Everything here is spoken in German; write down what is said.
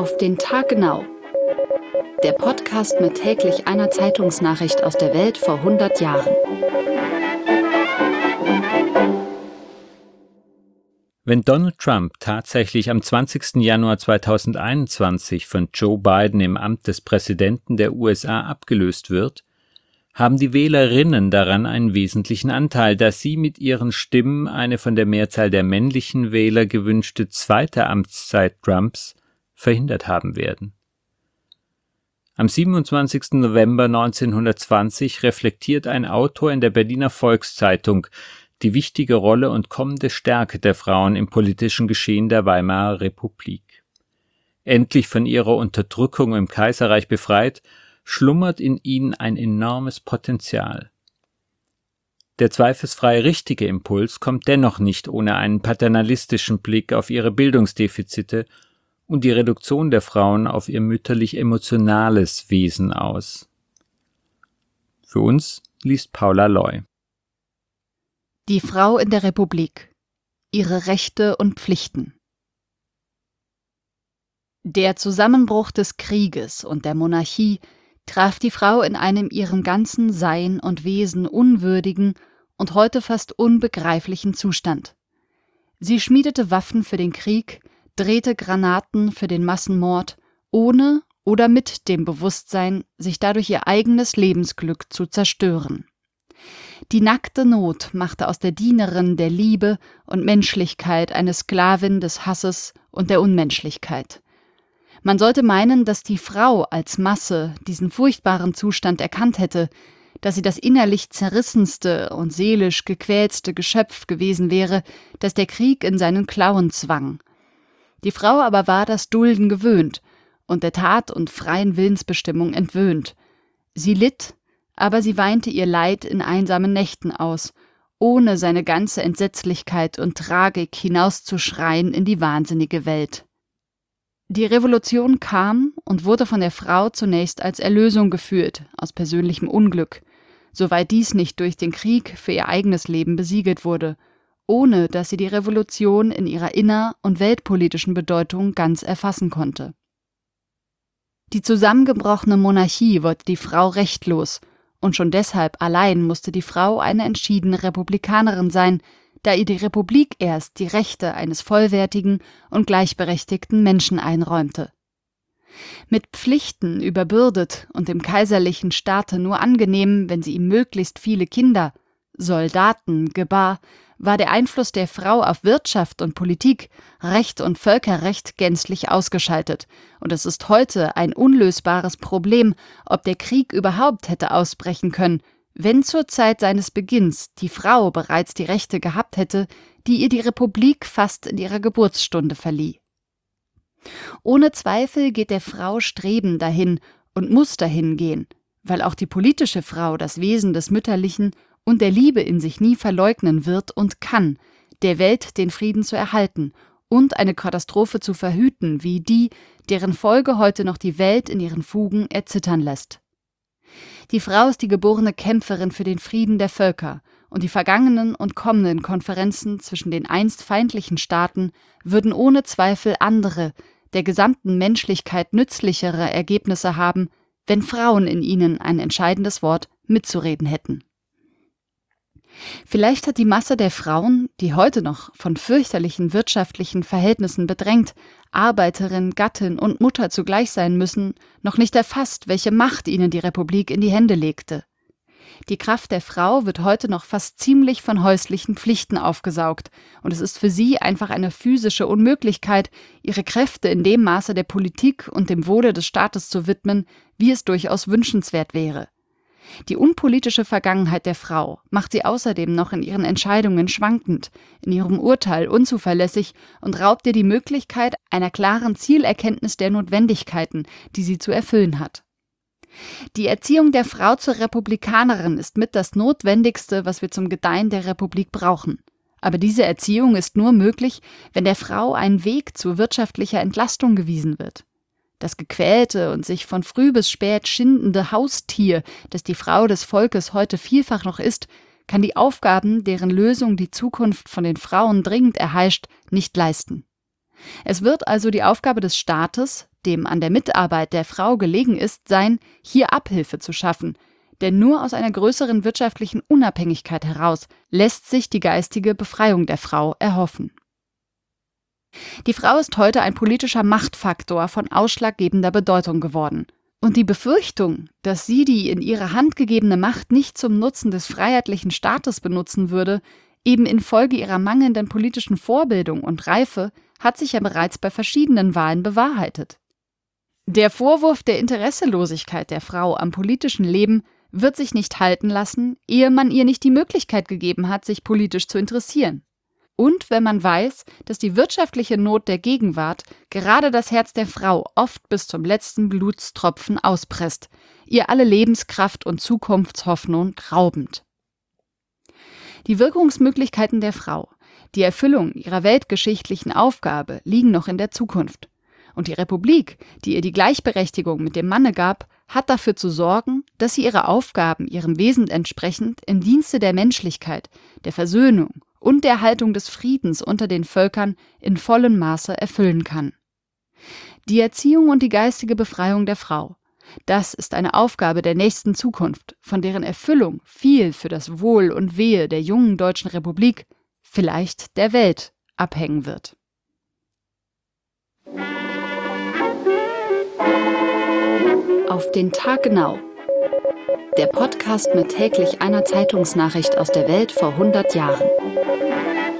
Auf den Tag genau. Der Podcast mit täglich einer Zeitungsnachricht aus der Welt vor 100 Jahren. Wenn Donald Trump tatsächlich am 20. Januar 2021 von Joe Biden im Amt des Präsidenten der USA abgelöst wird, haben die Wählerinnen daran einen wesentlichen Anteil, da sie mit ihren Stimmen eine von der Mehrzahl der männlichen Wähler gewünschte zweite Amtszeit Trumps verhindert haben werden. Am 27. November 1920 reflektiert ein Autor in der Berliner Volkszeitung die wichtige Rolle und kommende Stärke der Frauen im politischen Geschehen der Weimarer Republik. Endlich von ihrer Unterdrückung im Kaiserreich befreit, schlummert in ihnen ein enormes Potenzial. Der zweifelsfrei richtige Impuls kommt dennoch nicht ohne einen paternalistischen Blick auf ihre Bildungsdefizite und die Reduktion der Frauen auf ihr mütterlich-emotionales Wesen aus. Für uns liest Paula Loy. Die Frau in der Republik. Ihre Rechte und Pflichten. Der Zusammenbruch des Krieges und der Monarchie traf die Frau in einem ihrem ganzen Sein und Wesen unwürdigen und heute fast unbegreiflichen Zustand. Sie schmiedete Waffen für den Krieg, drehte Granaten für den Massenmord, ohne oder mit dem Bewusstsein, sich dadurch ihr eigenes Lebensglück zu zerstören. Die nackte Not machte aus der Dienerin der Liebe und Menschlichkeit eine Sklavin des Hasses und der Unmenschlichkeit. Man sollte meinen, dass die Frau als Masse diesen furchtbaren Zustand erkannt hätte, dass sie das innerlich zerrissenste und seelisch gequältste Geschöpf gewesen wäre, das der Krieg in seinen Klauen zwang. Die Frau aber war das Dulden gewöhnt und der Tat und freien Willensbestimmung entwöhnt. Sie litt, aber sie weinte ihr Leid in einsamen Nächten aus, ohne seine ganze Entsetzlichkeit und Tragik hinauszuschreien in die wahnsinnige Welt. Die Revolution kam und wurde von der Frau zunächst als Erlösung geführt, aus persönlichem Unglück, soweit dies nicht durch den Krieg für ihr eigenes Leben besiegelt wurde, ohne dass sie die Revolution in ihrer inner- und weltpolitischen Bedeutung ganz erfassen konnte. Die zusammengebrochene Monarchie wollte die Frau rechtlos, und schon deshalb allein musste die Frau eine entschiedene Republikanerin sein, da ihr die Republik erst die Rechte eines vollwertigen und gleichberechtigten Menschen einräumte. Mit Pflichten überbürdet und dem kaiserlichen Staate nur angenehm, wenn sie ihm möglichst viele Kinder, Soldaten, gebar, war der Einfluss der Frau auf Wirtschaft und Politik, Recht und Völkerrecht gänzlich ausgeschaltet, und es ist heute ein unlösbares Problem, ob der Krieg überhaupt hätte ausbrechen können, wenn zur Zeit seines Beginns die Frau bereits die Rechte gehabt hätte, die ihr die Republik fast in ihrer Geburtsstunde verlieh. Ohne Zweifel geht der Frau Streben dahin und muss dahin gehen, weil auch die politische Frau das Wesen des Mütterlichen und der Liebe in sich nie verleugnen wird und kann, der Welt den Frieden zu erhalten und eine Katastrophe zu verhüten, wie die, deren Folge heute noch die Welt in ihren Fugen erzittern lässt. Die Frau ist die geborene Kämpferin für den Frieden der Völker, und die vergangenen und kommenden Konferenzen zwischen den einst feindlichen Staaten würden ohne Zweifel andere, der gesamten Menschlichkeit nützlichere Ergebnisse haben, wenn Frauen in ihnen ein entscheidendes Wort mitzureden hätten. Vielleicht hat die Masse der Frauen, die heute noch von fürchterlichen wirtschaftlichen Verhältnissen bedrängt, Arbeiterin, Gattin und Mutter zugleich sein müssen, noch nicht erfasst, welche Macht ihnen die Republik in die Hände legte. Die Kraft der Frau wird heute noch fast ziemlich von häuslichen Pflichten aufgesaugt, und es ist für sie einfach eine physische Unmöglichkeit, ihre Kräfte in dem Maße der Politik und dem Wohle des Staates zu widmen, wie es durchaus wünschenswert wäre. Die unpolitische Vergangenheit der Frau macht sie außerdem noch in ihren Entscheidungen schwankend, in ihrem Urteil unzuverlässig und raubt ihr die Möglichkeit einer klaren Zielerkenntnis der Notwendigkeiten, die sie zu erfüllen hat. Die Erziehung der Frau zur Republikanerin ist mit das Notwendigste, was wir zum Gedeihen der Republik brauchen. Aber diese Erziehung ist nur möglich, wenn der Frau ein Weg zu wirtschaftlicher Entlastung gewiesen wird. Das gequälte und sich von früh bis spät schindende Haustier, das die Frau des Volkes heute vielfach noch ist, kann die Aufgaben, deren Lösung die Zukunft von den Frauen dringend erheischt, nicht leisten. Es wird also die Aufgabe des Staates, dem an der Mitarbeit der Frau gelegen ist, sein, hier Abhilfe zu schaffen. Denn nur aus einer größeren wirtschaftlichen Unabhängigkeit heraus lässt sich die geistige Befreiung der Frau erhoffen. Die Frau ist heute ein politischer Machtfaktor von ausschlaggebender Bedeutung geworden. Und die Befürchtung, dass sie die in ihre Hand gegebene Macht nicht zum Nutzen des freiheitlichen Staates benutzen würde, eben infolge ihrer mangelnden politischen Vorbildung und Reife, hat sich ja bereits bei verschiedenen Wahlen bewahrheitet. Der Vorwurf der Interesselosigkeit der Frau am politischen Leben wird sich nicht halten lassen, ehe man ihr nicht die Möglichkeit gegeben hat, sich politisch zu interessieren. Und wenn man weiß, dass die wirtschaftliche Not der Gegenwart gerade das Herz der Frau oft bis zum letzten Blutstropfen auspresst, ihr alle Lebenskraft und Zukunftshoffnung raubend. Die Wirkungsmöglichkeiten der Frau, die Erfüllung ihrer weltgeschichtlichen Aufgabe liegen noch in der Zukunft. Und die Republik, die ihr die Gleichberechtigung mit dem Manne gab, hat dafür zu sorgen, dass sie ihre Aufgaben ihrem Wesen entsprechend im Dienste der Menschlichkeit, der Versöhnung und der Erhaltung des Friedens unter den Völkern in vollem Maße erfüllen kann. Die Erziehung und die geistige Befreiung der Frau, das ist eine Aufgabe der nächsten Zukunft, von deren Erfüllung viel für das Wohl und Wehe der jungen Deutschen Republik, vielleicht der Welt, abhängen wird. Auf den Tag genau. Der Podcast mit täglich einer Zeitungsnachricht aus der Welt vor 100 Jahren.